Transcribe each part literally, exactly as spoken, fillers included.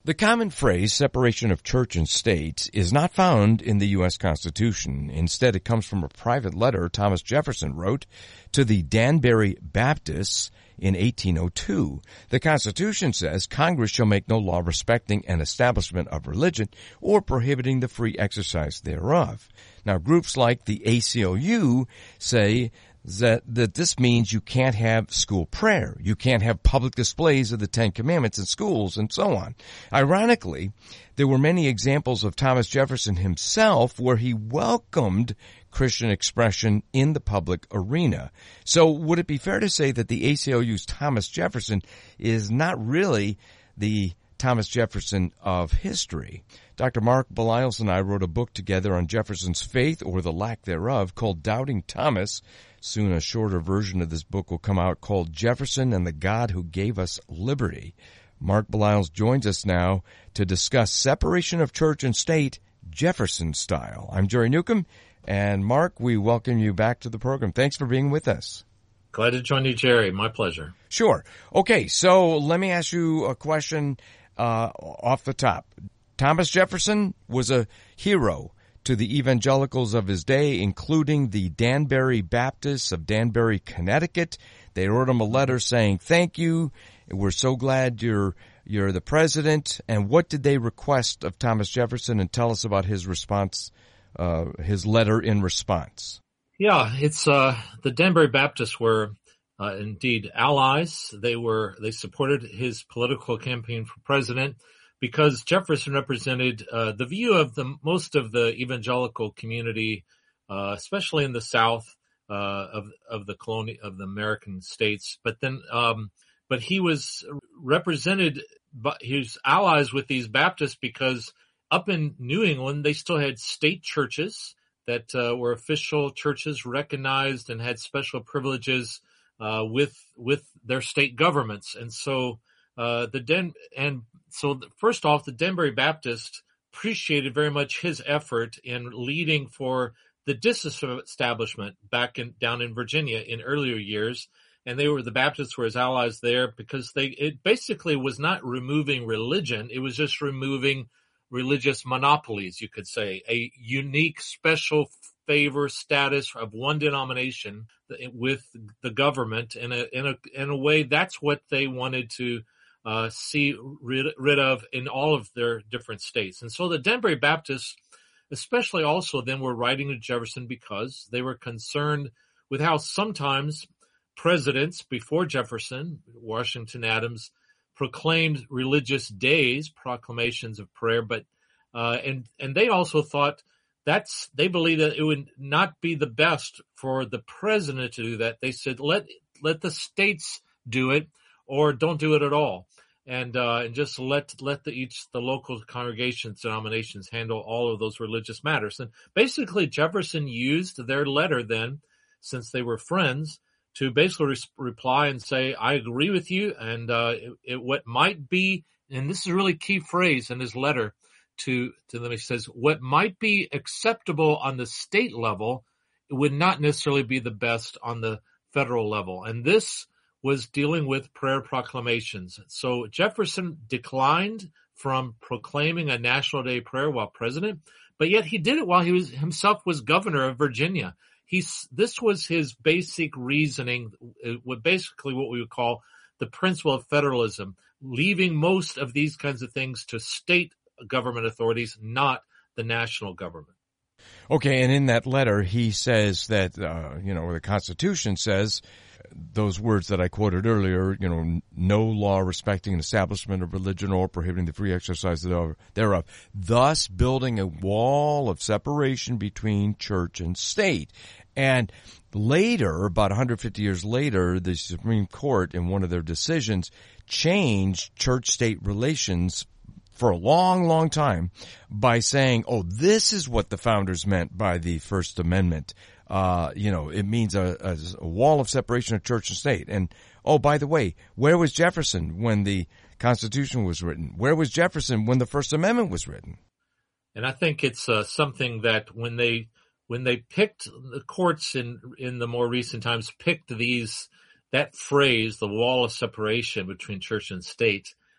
The common phrase, separation of church and state, is not found in the U S Constitution. Instead, it comes from a private letter Thomas Jefferson wrote to the Danbury Baptists in eighteen oh two. The Constitution says Congress shall make no law respecting an establishment of religion or prohibiting the free exercise thereof. Now, groups like the A C L U say that, that this means you can't have school prayer, you can't have public displays of the Ten Commandments in schools, and so on. Ironically, there were many examples of Thomas Jefferson himself where he welcomed Christian expression in the public arena. So would it be fair to say that the A C L U's Thomas Jefferson is not really the Thomas Jefferson of history? Doctor Mark Beliles and I wrote a book together on Jefferson's faith, or the lack thereof, called Doubting Thomas. Soon a shorter version of this book will come out called Jefferson and the God Who Gave Us Liberty. Mark Beliles joins us now to discuss separation of church and state, Jefferson style. I'm Jerry Newcomb, and Mark, we welcome you back to the program. Thanks for being with us. Glad to join you, Jerry. My pleasure. Sure. Okay, so let me ask you a question uh, off the top. Thomas Jefferson was a hero to the evangelicals of his day, including the Danbury Baptists of Danbury, Connecticut. They wrote him a letter saying, thank you, we're so glad you're you're the president. And what did they request of Thomas Jefferson? And tell us about his response, uh, his letter in response. Yeah, it's uh, the Danbury Baptists were uh, indeed allies. They were they supported his political campaign for president, because Jefferson represented uh, the view of the most of the evangelical community, uh, especially in the South uh, of of the colony of the American states. But then, um, but he was represented by his allies with these Baptists because up in New England they still had state churches that uh, were official churches, recognized and had special privileges uh, with with their state governments, and so uh, the Den and. So first off, the Danbury Baptist appreciated very much his effort in leading for the disestablishment back in down in Virginia in earlier years, and they were the Baptists were his allies there because they it basically was not removing religion; it was just removing religious monopolies, you could say, a unique special favor status of one denomination with the government in a in a in a way. That's what they wanted to Uh, see rid, rid of in all of their different states. And so the Danbury Baptists, especially also then, were writing to Jefferson because they were concerned with how sometimes presidents before Jefferson, Washington, Adams, proclaimed religious days, proclamations of prayer, but uh, and and they also thought that's they believed that it would not be the best for the president to do that. They said let let the states do it, or don't do it at all, and uh, and just let let the each the local congregations, denominations handle all of those religious matters. And basically, Jefferson used their letter then, since they were friends, to basically re- reply and say, "I agree with you," and uh, it, it, what might be, and this is a really key phrase in his letter to to them. He says, "What might be acceptable on the state level, it would not necessarily be the best on the federal level," and this was dealing with prayer proclamations. So Jefferson declined from proclaiming a National Day prayer while president, but yet he did it while he was himself was governor of Virginia. He's, this was his basic reasoning, what basically what we would call the principle of federalism, leaving most of these kinds of things to state government authorities, not the national government. Okay, and in that letter, he says that, uh, you know, the Constitution says those words that I quoted earlier, you know, no law respecting an establishment of religion or prohibiting the free exercise thereof, thus building a wall of separation between church and state. And later, about one hundred fifty years later, the Supreme Court, in one of their decisions, changed church-state relations for a long, long time by saying, oh, this is what the founders meant by the First Amendment. Uh, you know, it means a, a, a wall of separation of church and state. And, oh, by the way, where was Jefferson when the Constitution was written? Where was Jefferson when the First Amendment was written? And I think it's uh, something that when they when they picked the courts in in the more recent times picked these that phrase, the wall of separation between church and state,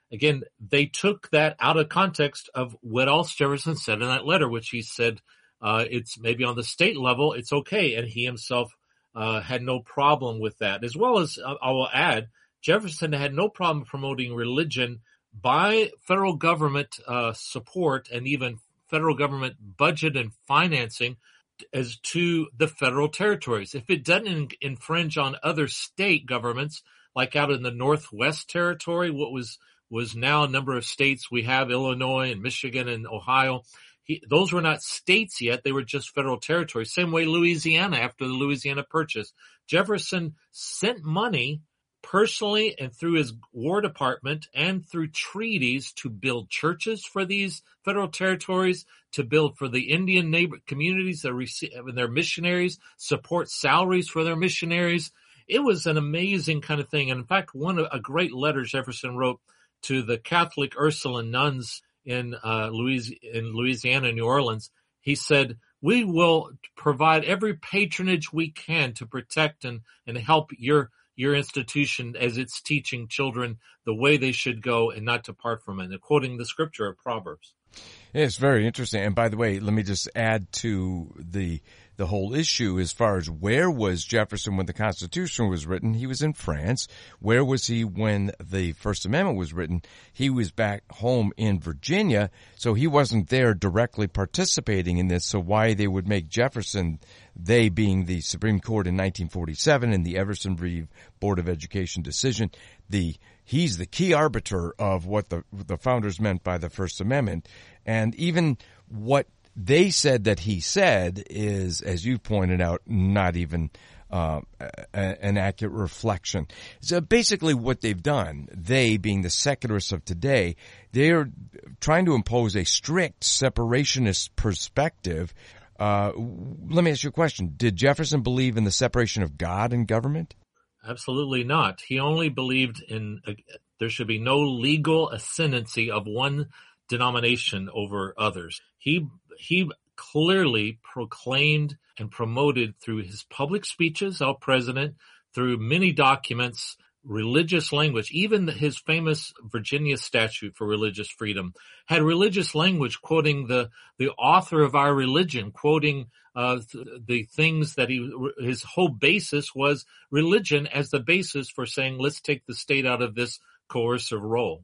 again, they took that out of context of what else Jefferson said in that letter, which he said, uh, it's maybe on the state level, it's okay. And he himself, uh, had no problem with that. As well as, uh, I will add, Jefferson had no problem promoting religion by federal government, uh, support and even federal government budget and financing as to the federal territories. If it doesn't infringe on other state governments, like out in the Northwest Territory, what was, was now a number of states. We have Illinois and Michigan and Ohio. He, those were not states yet. They were just federal territories. Same way Louisiana after the Louisiana Purchase. Jefferson sent money personally and through his War Department and through treaties to build churches for these federal territories, to build for the Indian neighbor communities that receive their missionaries, support salaries for their missionaries. It was an amazing kind of thing. And in fact, one a great letter Jefferson wrote to the Catholic Ursuline nuns in uh, Louis, in Louisiana and New Orleans. He said, "We will provide every patronage we can to protect and, and help your your institution as it's teaching children the way they should go and not depart from it," and quoting the scripture of Proverbs. It's very interesting. And by the way, let me just add to the the whole issue as far as where was Jefferson when the Constitution was written? He was in France. Where was he when the First Amendment was written? He was back home in Virginia, so he wasn't there directly participating in this. So why they would make Jefferson, they being the Supreme Court in nineteen forty-seven and the Everson Reeve Board of Education decision, the he's the key arbiter of what the the founders meant by the First Amendment. And even what they said that he said is, as you pointed out, not even uh, a, an accurate reflection. So basically what they've done, they being the secularists of today, they're trying to impose a strict separationist perspective. Uh, let me ask you a question. Did Jefferson believe in the separation of God and government? Absolutely not. He only believed in uh, there should be no legal ascendancy of one denomination over others. He he clearly proclaimed and promoted through his public speeches, our president, through many documents, religious language. Even his famous Virginia statute for religious freedom had religious language, quoting the the author of our religion, quoting uh th- the things that he his whole basis was religion as the basis for saying, let's take the state out of this coercive role.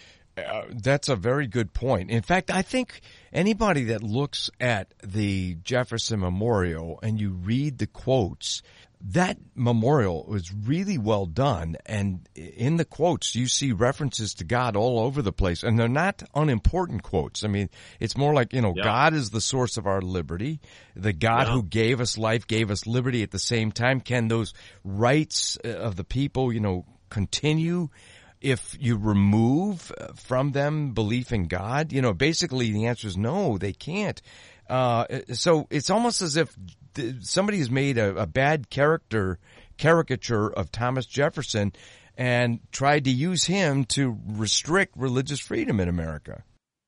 Uh, that's a very good point. In fact, I think anybody that looks at the Jefferson Memorial and you read the quotes, that memorial was really well done. And in the quotes, you see references to God all over the place. And they're not unimportant quotes. I mean, it's more like, you know, yeah. God is the source of our liberty. The God yeah. who gave us life, gave us liberty at the same time. Can those rights of the people, you know, continue if you remove from them belief in God? You know, basically the answer is no, they can't. Uh, so it's almost as if somebody has made a, a bad character caricature of Thomas Jefferson and tried to use him to restrict religious freedom in America.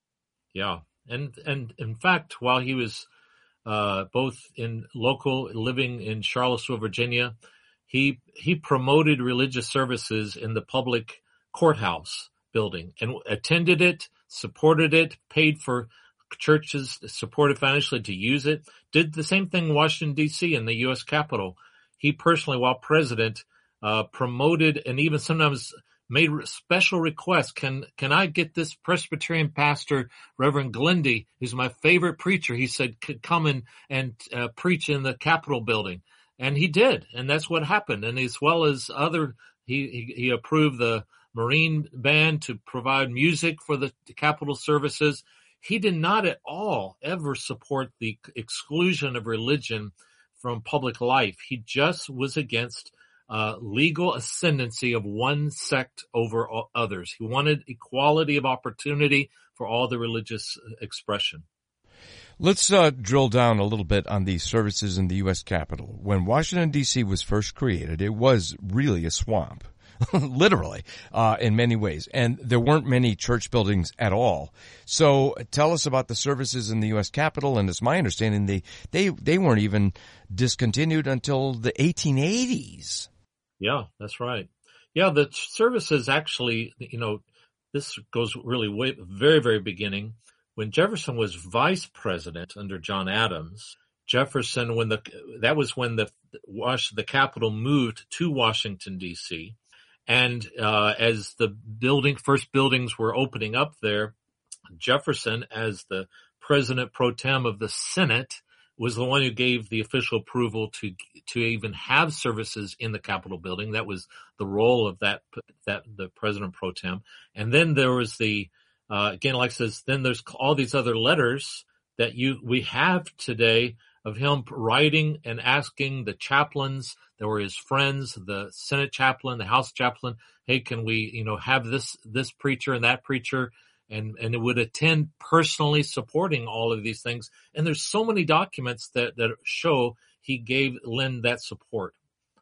Yeah. And, and in fact, while he was, uh, both in local living in Charlottesville, Virginia, he, he promoted religious services in the public courthouse building and attended it, supported it, paid for churches, supported financially to use it, did the same thing in Washington, D C in the U S Capitol. He personally, while president, uh, promoted and even sometimes made special requests. Can, can I get this Presbyterian pastor, Reverend Glendy, who's my favorite preacher? He said, could come in and uh, preach in the Capitol building. And he did. And that's what happened. And as well as other, he, he, he approved the Marine Band to provide music for the Capitol services. He did not at all ever support the exclusion of religion from public life. He just was against uh, legal ascendancy of one sect over all others. He wanted equality of opportunity for all the religious expression. Let's uh, drill down a little bit on these services in the U S Capitol. When Washington, D C was first created, it was really a swamp. Literally, uh, in many ways. And there weren't many church buildings at all. So tell us about the services in the U S Capitol. And it's my understanding they, they, they weren't even discontinued until the eighteen eighties. Yeah, that's right. Yeah, the services actually, you know, this goes really way, very, very beginning. When Jefferson was vice president under John Adams, Jefferson, when the, that was when the, the Capitol moved to Washington, D C, and uh, as the building, first buildings were opening up there, Jefferson, as the president pro tem of the Senate, was the one who gave the official approval to to even have services in the Capitol building. That was the role of that that the president pro tem. And then there was the uh, again, like I says, then there's all these other letters that you we have today of him writing and asking the chaplains that were his friends, the Senate chaplain, the House chaplain, hey, can we, you know, have this, this preacher and that preacher? And, and it would attend personally supporting all of these things. And there's so many documents that, that show he gave Lynn that support.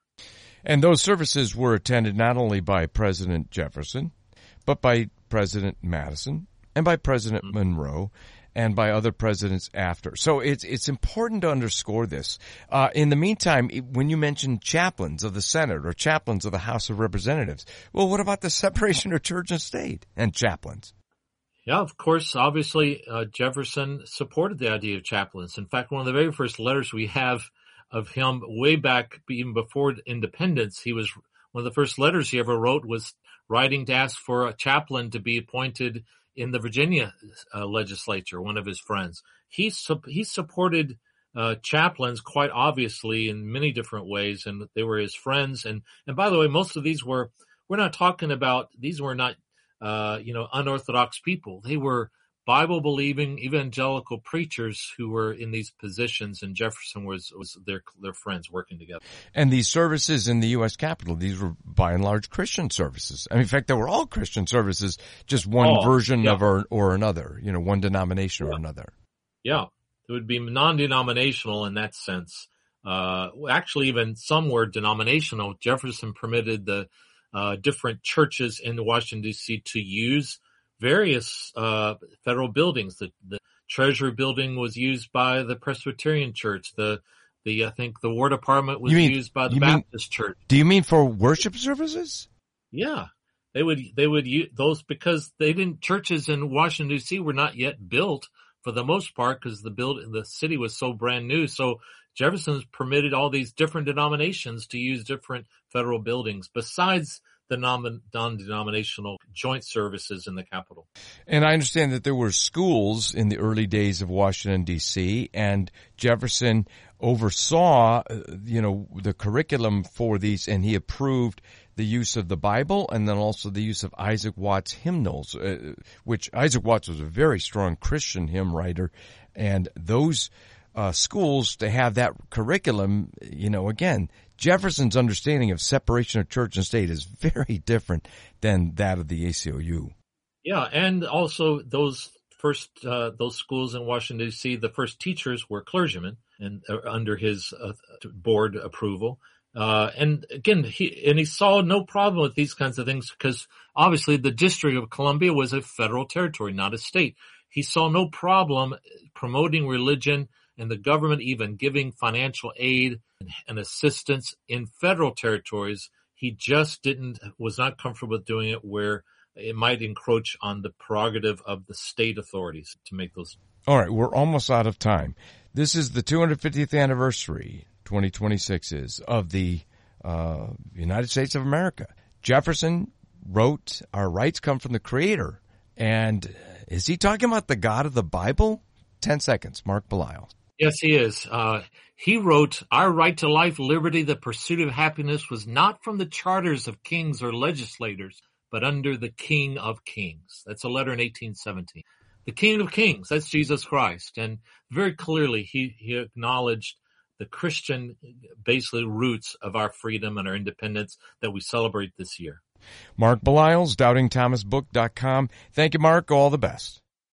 And those services were attended not only by President Jefferson, but by President Madison and by President mm-hmm. Monroe, and by other presidents after. So it's it's important to underscore this. Uh, in the meantime, when you mention chaplains of the Senate or chaplains of the House of Representatives, well, what about the separation of church and state and chaplains? Yeah, of course, obviously, uh, Jefferson supported the idea of chaplains. In fact, one of the very first letters we have of him way back, even before independence, he was, one of the first letters he ever wrote was writing to ask for a chaplain to be appointed in the Virginia uh, legislature, one of his friends. He, su- he supported uh, chaplains quite obviously in many different ways, and they were his friends. And, and by the way, most of these were, we're not talking about, these were not, uh, you know, unorthodox people. They were Bible-believing evangelical preachers who were in these positions, and Jefferson was, was their, their friends working together. And these services in the U S Capitol, these were by and large Christian services. I mean, in fact, they were all Christian services, just one oh, version yeah. of or, or another, you know, one denomination yeah. or another. Yeah. It would be non-denominational in that sense. Uh, actually, even some were denominational. Jefferson permitted the, uh, different churches in Washington, D C to use various uh federal buildings. The, the Treasury building was used by the Presbyterian Church. The the I think the War Department was mean, used by the Baptist mean, Church. Do you mean for worship services? Yeah, they would they would use those because they didn't. Churches in Washington D C were not yet built for the most part because the build the city was so brand new. So Jefferson's permitted all these different denominations to use different federal buildings besides the non-denominational joint services in the Capitol. And I understand that there were schools in the early days of Washington, D C, and Jefferson oversaw, you know, the curriculum for these, and he approved the use of the Bible and then also the use of Isaac Watts hymnals, uh, which Isaac Watts was a very strong Christian hymn writer, and those uh, schools to have that curriculum, you know, again, Jefferson's understanding of separation of church and state is very different than that of the A C L U. Yeah, and also those first uh, those schools in Washington, D C, the first teachers were clergymen and uh, under his uh, board approval. Uh, and again, he and he saw no problem with these kinds of things because obviously the District of Columbia was a federal territory, not a state. He saw no problem promoting religion and the government even giving financial aid and assistance in federal territories. He just didn't, was not comfortable with doing it where it might encroach on the prerogative of the state authorities to make those. All right, we're almost out of time. This is the two hundred fiftieth anniversary, twenty twenty-six is, of the uh, United States of America. Jefferson wrote, "Our rights come from the Creator." And is he talking about the God of the Bible? Ten seconds, Mark Belisle. Yes, he is. Uh, he wrote, "Our right to life, liberty, the pursuit of happiness was not from the charters of kings or legislators, but under the King of Kings." That's a letter in eighteen seventeen. The King of Kings, that's Jesus Christ. And very clearly he, he acknowledged the Christian, basically, roots of our freedom and our independence that we celebrate this year. Mark Belisle, doubting thomas book dot com. Thank you, Mark. All the best.